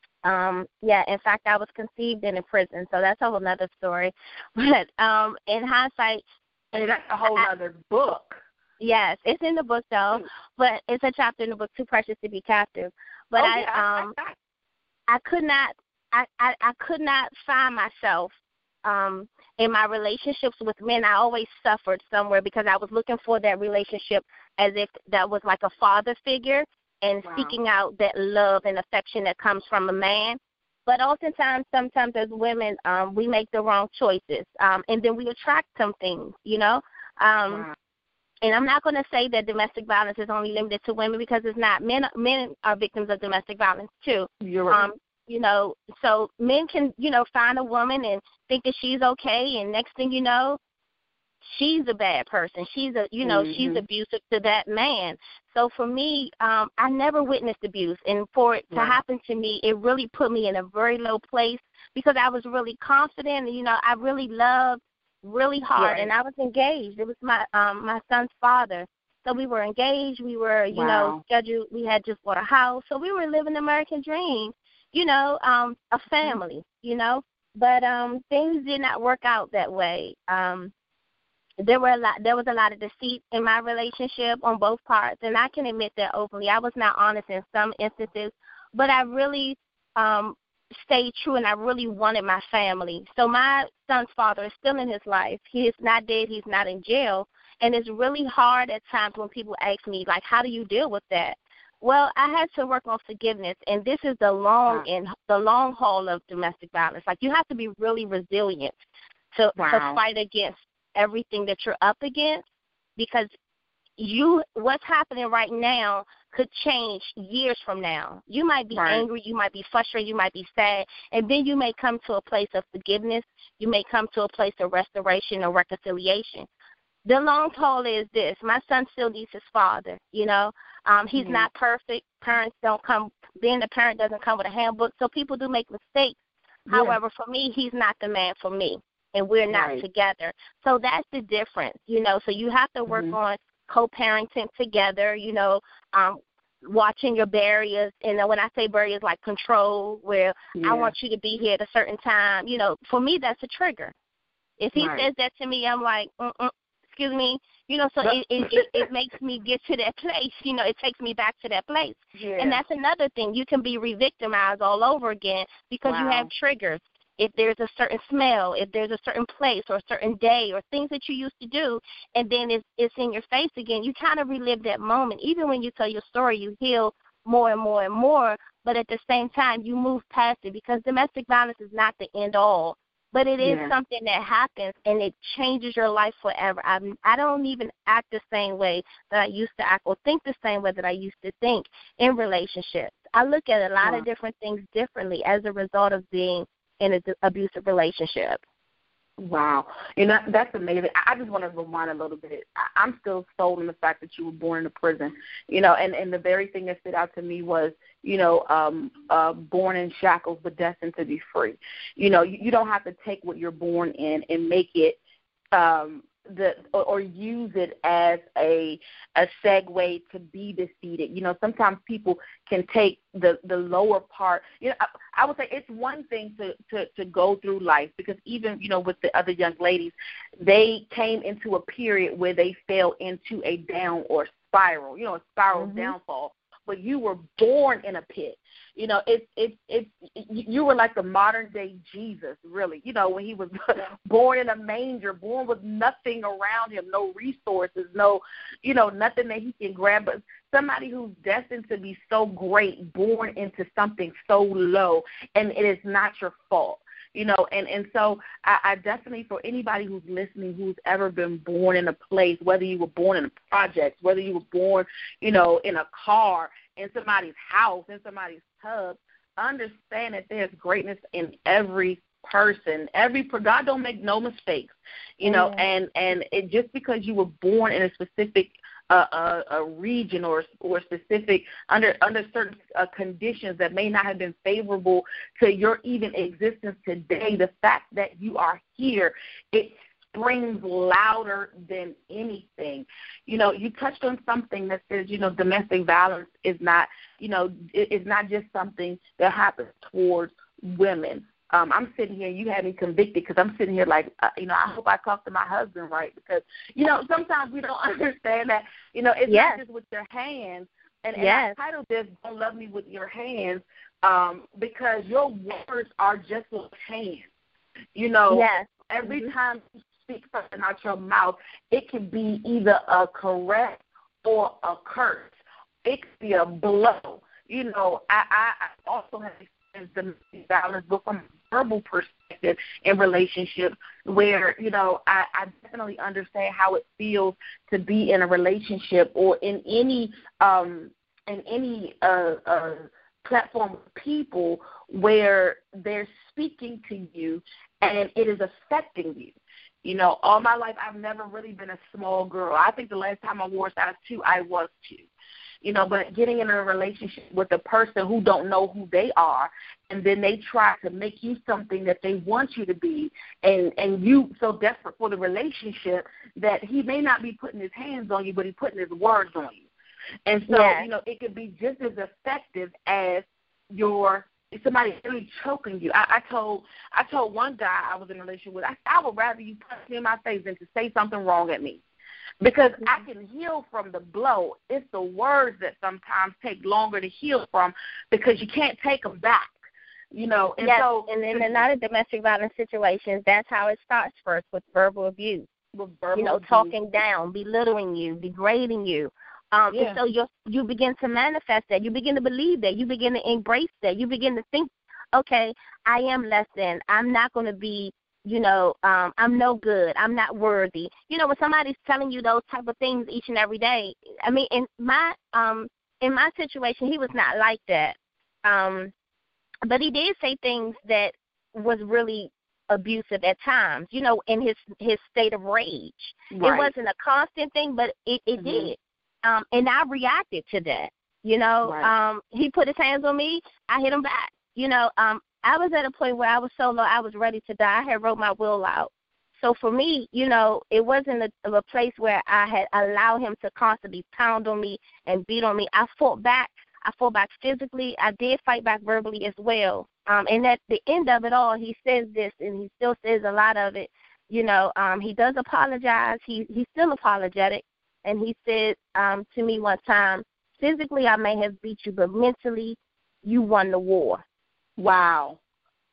Um, yeah, in fact, I was conceived in a prison, so that's a whole other story. But um, in hindsight, and that's a whole other book. Yes, it's in the book though, but it's a chapter in the book, Too Precious to Be Captive. But oh, I, yeah, um. I, I, I could not I, I, I could not find myself um, in my relationships with men. I always suffered somewhere because I was looking for that relationship as if that was like a father figure and wow. seeking out that love and affection that comes from a man. But oftentimes, sometimes as women, um, we make the wrong choices, um, and then we attract some things, you know. Um, wow. And I'm not going to say that domestic violence is only limited to women because it's not. Men men are victims of domestic violence too. You're right. Um, you know, so men can, you know, find a woman and think that she's okay, and next thing you know, she's a bad person. She's a, you know, mm-hmm. she's abusive to that man. So for me, um, I never witnessed abuse, and for it to wow. happen to me, it really put me in a very low place because I was really confident. You know, I really loved really hard, right. and I was engaged. It was my um my son's father, so we were engaged. We were, you wow. know, scheduled. We had just bought a house, so we were living the American dream. You know, um, a family. Mm-hmm. You know, but um, things did not work out that way. Um, there were a lot. There was a lot of deceit in my relationship on both parts, and I can admit that openly. I was not honest in some instances, but I really um. stayed true, and I really wanted my family. So my son's father is still in his life. He is not dead. He's not in jail. And it's really hard at times when people ask me, like, how do you deal with that? Well, I had to work on forgiveness, and this is the long wow. and the long haul of domestic violence. Like, you have to be really resilient to, wow. to fight against everything that you're up against, because you what's happening right now could change years from now. You might be right. angry, you might be frustrated, you might be sad, and then you may come to a place of forgiveness. You may come to a place of restoration or reconciliation. The long haul is this. My son still needs his father, you know. Um, he's mm-hmm. not perfect. Parents don't come, being a parent doesn't come with a handbook, so people do make mistakes. Yeah. However, for me, he's not the man for me, and we're not right. together. So that's the difference, you know. So you have to work mm-hmm. on co-parenting together, you know, um, watching your barriers. And when I say barriers, like control, where yeah. I want you to be here at a certain time. You know, for me, that's a trigger. If he right. says that to me, I'm like, Mm-mm, excuse me. You know, so it, it, it, it makes me get to that place. You know, it takes me back to that place. Yeah. And that's another thing. You can be re-victimized all over again because wow. you have triggers. if there's a certain smell, if there's a certain place or a certain day or things that you used to do, and then it's, it's in your face again, you kind of relive that moment. Even when you tell your story, you heal more and more and more, but at the same time, you move past it because domestic violence is not the end all. But it is yeah. something that happens, and it changes your life forever. I'm, I don't even act the same way that I used to act or think the same way that I used to think in relationships. I look at a lot wow. of different things differently as a result of being in an abusive relationship. Wow. You know, that's amazing. I just want to rewind a little bit. I'm still sold in the fact that you were born in a prison. You know, and, and the very thing that stood out to me was, you know, um, uh, born in shackles but destined to be free. You know, you, you don't have to take what you're born in and make it um, the or, or use it as a a segue to be defeated. You know, sometimes people can take the, the lower part. You know, I, I would say it's one thing to, to, to go through life because even, you know, with the other young ladies, they came into a period where they fell into a down or spiral, you know, a spiral mm-hmm. downfall. But you were born in a pit. You know, it's it's it's you were like the modern day Jesus, really. You know, when he was born in a manger, born with nothing around him, no resources, no, you know, nothing that he can grab. But somebody who's destined to be so great, born into something so low, and it is not your fault. You know, and, and so I, I definitely, for anybody who's listening who's ever been born in a place, whether you were born in a project, whether you were born, you know, in a car, in somebody's house, in somebody's tub, understand that there's greatness in every person. Every God don't make no mistakes, you know, mm-hmm. and, and it, just because you were born in a specific Uh, a, a region or or specific under under certain uh, conditions that may not have been favorable to your even existence today, the fact that you are here, it springs louder than anything. You know, you touched on something that says, you know, domestic violence is not, you know, it, it's not just something that happens towards women. Um, I'm sitting here, you had me convicted because I'm sitting here like, uh, you know, I hope I talk to my husband right because, you know, sometimes we don't understand that, you know, it's yes. not just with your hands. And, yes. and I titled this, Don't Love Me With Your Hands, um, because your words are just with hands. You know, yes. every mm-hmm. time you speak something out your mouth, it can be either a correct or a curse. It could be a blow. You know, I, I, I also have domestic violence, but from a verbal perspective in relationships where, you know, I, I definitely understand how it feels to be in a relationship or in any um, in any uh, uh, platform of people where they're speaking to you and it is affecting you. You know, all my life I've never really been a small girl. I think the last time I wore a size two, I was two. You know, but getting in a relationship with a person who don't know who they are, and then they try to make you something that they want you to be, and, and you so desperate for the relationship that he may not be putting his hands on you, but he's putting his words on you. And so, yeah. you know, it could be just as effective as your somebody really choking you. I, I told I told one guy I was in a relationship with, I, I would rather you punch me in my face than to say something wrong at me. Because I can heal from the blow. It's the words that sometimes take longer to heal from because you can't take them back, you know. And yes, so, and in a lot of domestic violence situations, that's how it starts first, with verbal abuse. With verbal you know, abuse. talking down, belittling you, degrading you. Um, yeah. And so you you begin to manifest that. You begin to believe that. You begin to embrace that. You begin to think, okay, I am less than. I'm not going to be You know, um, I'm no good. I'm not worthy. You know, when somebody's telling you those type of things each and every day, I mean, in my um, in my situation, he was not like that. Um, but he did say things that was really abusive at times, you know, in his, his state of rage. Right. It wasn't a constant thing, but it, it mm-hmm. did. Um, and I reacted to that. You know, right. um, he put his hands on me. I hit him back. You know, um, I was at a point where I was so low, I was ready to die. I had wrote my will out. So for me, you know, it wasn't a, a place where I had allowed him to constantly pound on me and beat on me. I fought back. I fought back physically. I did fight back verbally as well. Um, and at the end of it all, he says this, and he still says a lot of it. You know, um, he does apologize. He He's still apologetic. And he said um, to me one time, physically I may have beat you, but mentally you won the war. Wow.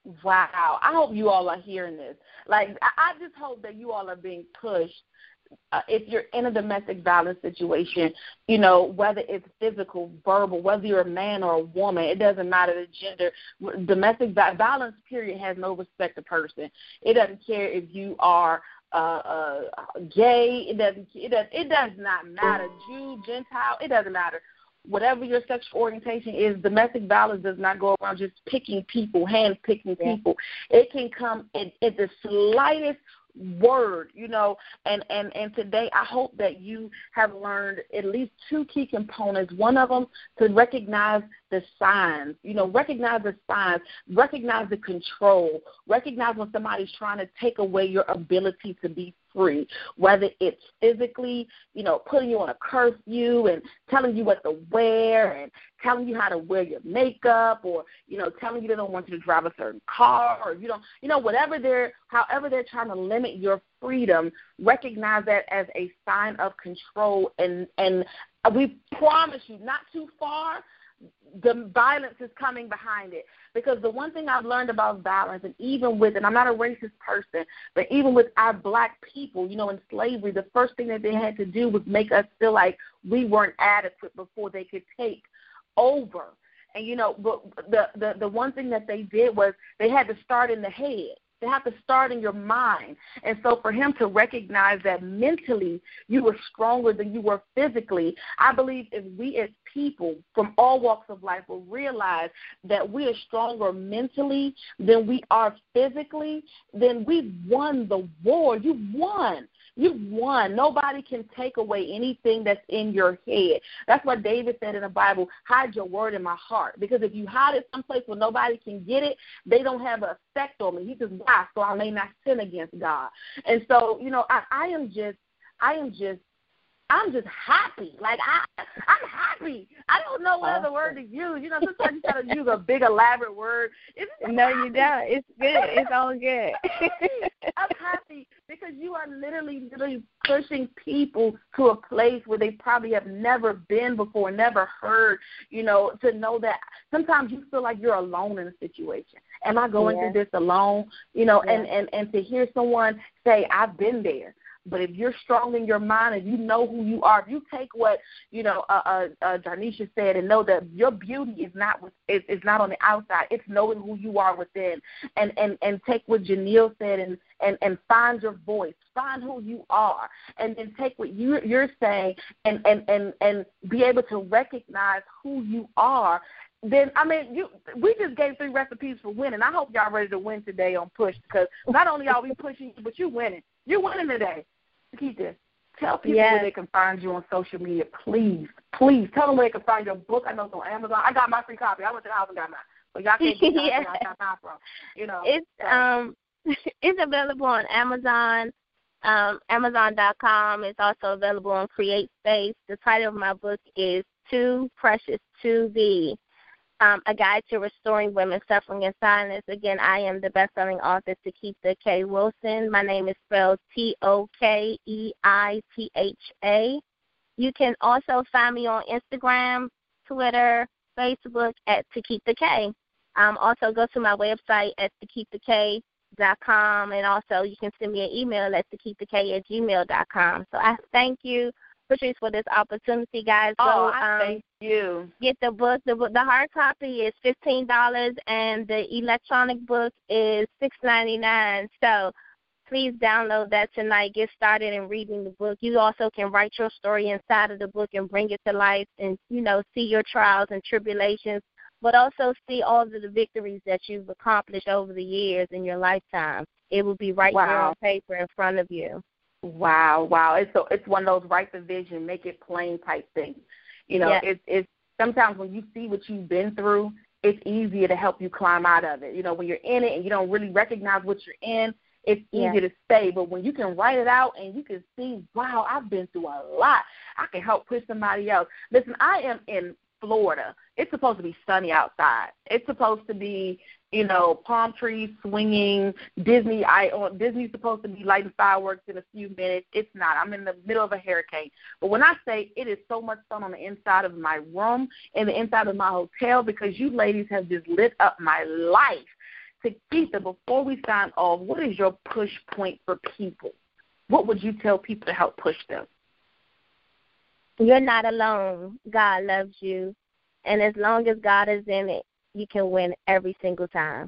Wow. I hope you all are hearing this. Like, I, I just hope that you all are being pushed. Uh, if you're in a domestic violence situation, you know, whether it's physical, verbal, whether you're a man or a woman, it doesn't matter the gender. Domestic violence, period, has no respect to person. It doesn't care if you are uh, uh, gay. It doesn't. It does. It does not matter. Jew, Gentile. It doesn't matter. Whatever your sexual orientation is, domestic violence does not go around just picking people, hand picking yeah. people. It can come in, in the slightest word, you know, and, and, and today I hope that you have learned at least two key components. One of them, to recognize the signs, you know, recognize the signs, recognize the control, recognize when somebody's trying to take away your ability to be free, whether it's physically, you know, putting you on a curfew and telling you what to wear and telling you how to wear your makeup, or, you know, telling you they don't want you to drive a certain car, or you don't, you know, whatever they're, however they're trying to limit your freedom, recognize that as a sign of control. And, and we promise you, not too far, the violence is coming behind it. Because the one thing I've learned about violence, and even with, and I'm not a racist person, but even with our black people, you know, in slavery, the first thing that they had to do was make us feel like we weren't adequate before they could take over. And, you know, but the, the, the one thing that they did was they had to start in the head. They have to start in your mind. And so for him to recognize that mentally you were stronger than you were physically, I believe if we as people from all walks of life will realize that we are stronger mentally than we are physically, then we've won the war. You've won. You've won. Nobody can take away anything that's in your head. That's what David said in the Bible, hide your word in my heart. Because if you hide it someplace where nobody can get it, they don't have an effect on me. He says, why? So I may not sin against God. And so, you know, I, I am just, I am just, I'm just happy. Like, I, I'm happy. I don't know what other word to use. You know, sometimes you try to use a big, elaborate word. It's no, happy. You don't. It's good. It's all good. I'm happy because you are literally, literally pushing people to a place where they probably have never been before, never heard, you know, to know that sometimes you feel like you're alone in a situation. Am I going yeah. through this alone? You know, yeah. and, and, and to hear someone say, I've been there. But if you're strong in your mind and you know who you are, if you take what, you know, uh, uh, uh, Darnisha said and know that your beauty is not with, is, is not on the outside, it's knowing who you are within. And, and, and take what Janelle said and, and, and find your voice, find who you are, and then take what you, you're saying and, and, and, and be able to recognize who you are. Then, I mean, you, we just gave three recipes for winning. I hope y'all ready to win today on Push, because not only are we pushing, but you're winning. You're winning today. Keep this. Tell people yes. where they can find you on social media, please. Please. Tell them where they can find your book. I know it's on Amazon. I got my free copy. I went to the house and got mine. So y'all can't get yeah. where I got mine from. You know. It's, so. um, it's available on Amazon, um, Amazon dot com. It's also available on CreateSpace. The title of my book is Too Precious to Thee. Um, a Guide to Restoring Women Suffering in Silence. Again, I am the best-selling author, Takitha K. Wilson. My name is spelled T O K E I T H A. You can also find me on Instagram, Twitter, Facebook at Takitha K. Um, also, go to my website at takitha k dot com, and also you can send me an email at takitha k at gmail dot com. So I thank you, Patrice, for this opportunity, guys. Oh, Go, I um, thank you. Get the book. The book, the hard copy is fifteen dollars, and the electronic book is six ninety nine. So please download that tonight. Get started in reading the book. You also can write your story inside of the book and bring it to life, and you know, see your trials and tribulations, but also see all of the victories that you've accomplished over the years in your lifetime. It will be right wow. there on paper in front of you. Wow, wow. It's so it's one of those write the vision, make it plain type things. You know, yes. it's it's sometimes when you see what you've been through, it's easier to help you climb out of it. You know, when you're in it and you don't really recognize what you're in, it's easier yes. to stay. But when you can write it out and you can see, wow, I've been through a lot, I can help push somebody else. Listen, I am in Florida. It's supposed to be sunny outside. It's supposed to be, you know, palm trees swinging. Disney, I Disney's supposed to be lighting fireworks in a few minutes. It's not. I'm in the middle of a hurricane. But when I say it is so much fun on the inside of my room and the inside of my hotel, because you ladies have just lit up my life. Takitha, before we sign off, what is your push point for people? What would you tell people to help push them? You're not alone. God loves you. And as long as God is in it, you can win every single time.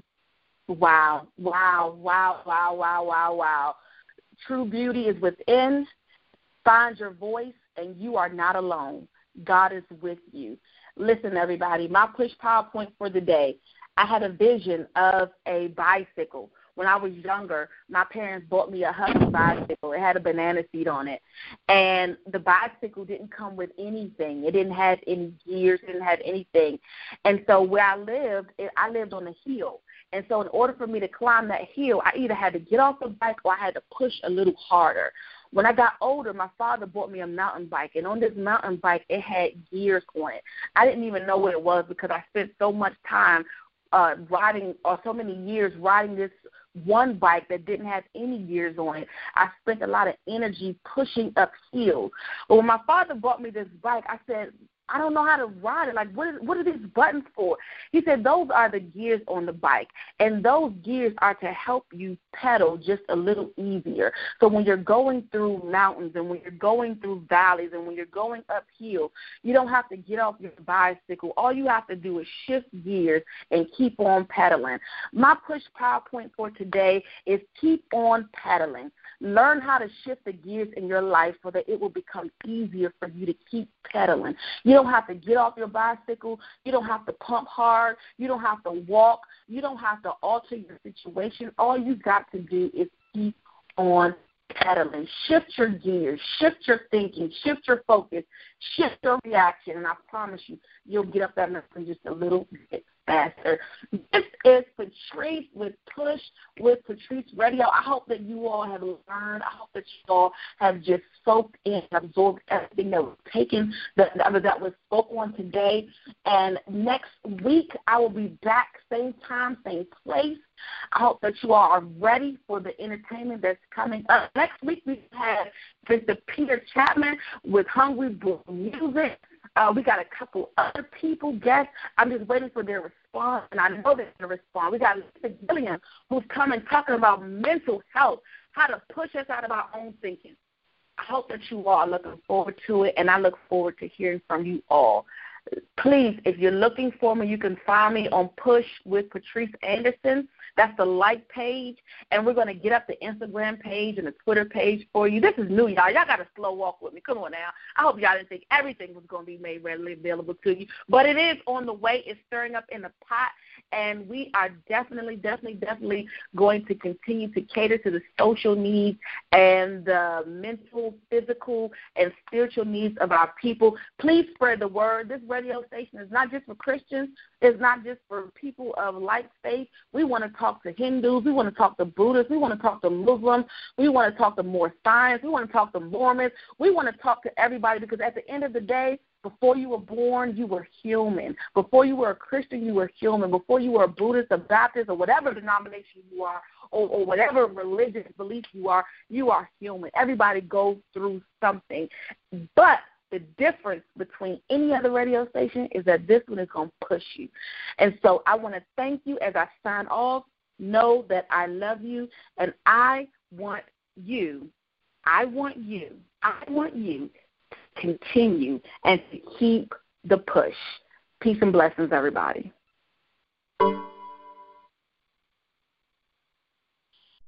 Wow, wow, wow, wow, wow, wow, wow. True beauty is within. Find your voice, and you are not alone. God is with you. Listen, everybody, my push PowerPoint for the day, I had a vision of a bicycle. When I was younger, my parents bought me a Husky bicycle. It had a banana seat on it. And the bicycle didn't come with anything. It didn't have any gears. It didn't have anything. And so where I lived, it, I lived on a hill. And so in order for me to climb that hill, I either had to get off the bike or I had to push a little harder. When I got older, my father bought me a mountain bike, and on this mountain bike, it had gears on it. I didn't even know what it was because I spent so much time uh, riding, or so many years riding this one bike that didn't have any gears on it. I spent a lot of energy pushing uphill. But when my father bought me this bike, I said, I don't know how to ride it. Like, what, is, what are these buttons for? He said, those are the gears on the bike, and those gears are to help you pedal just a little easier. So when you're going through mountains and when you're going through valleys and when you're going uphill, you don't have to get off your bicycle. All you have to do is shift gears and keep on pedaling. My push PowerPoint for today is keep on pedaling. Learn how to shift the gears in your life so that it will become easier for you to keep pedaling. You don't have to get off your bicycle. You don't have to pump hard. You don't have to walk. You don't have to alter your situation. All you got to do is keep on pedaling. Shift your gears. Shift your thinking. Shift your focus. Shift your reaction. And I promise you, you'll get up that mountain just a little bit faster. This is Patrice with Push with Patrice Radio. I hope that you all have learned. I hope that you all have just soaked in, absorbed everything that was taken, that, that was spoken on today. And next week, I will be back, same time, same place. I hope that you all are ready for the entertainment that's coming up. Next week, we have Mister Peter Chapman with Hungry Boy Music. Uh, we got a couple other people, guests. I'm just waiting for their response, and I know they're going to respond. We got Lisa Gilliam, who's coming talking about mental health, how to push us out of our own thinking. I hope that you all are looking forward to it, and I look forward to hearing from you all. Please, if you're looking for me, you can find me on Push with Patrice Anderson. That's the like page, and we're going to get up the Instagram page and the Twitter page for you. This is new, y'all. Y'all got to slow walk with me. Come on now. I hope y'all didn't think everything was going to be made readily available to you, but it is on the way. It's stirring up in the pot, and we are definitely, definitely, definitely going to continue to cater to the social needs and the mental, physical, and spiritual needs of our people. Please spread the word. This radio station is not just for Christians. It's not just for people of like faith. We want to talk to Hindus. We want to talk to Buddhists. We want to talk to Muslims. We want to talk to more science. We want to talk to Mormons. We want to talk to everybody because at the end of the day, before you were born, you were human. Before you were a Christian, you were human. Before you were a Buddhist, a Baptist, or whatever denomination you are, or, or whatever religious belief you are, you are human. Everybody goes through something. But the difference between any other radio station is that this one is going to push you. And so I want to thank you as I sign off. Know that I love you, and I want you, I want you, I want you to continue and to keep the push. Peace and blessings, everybody.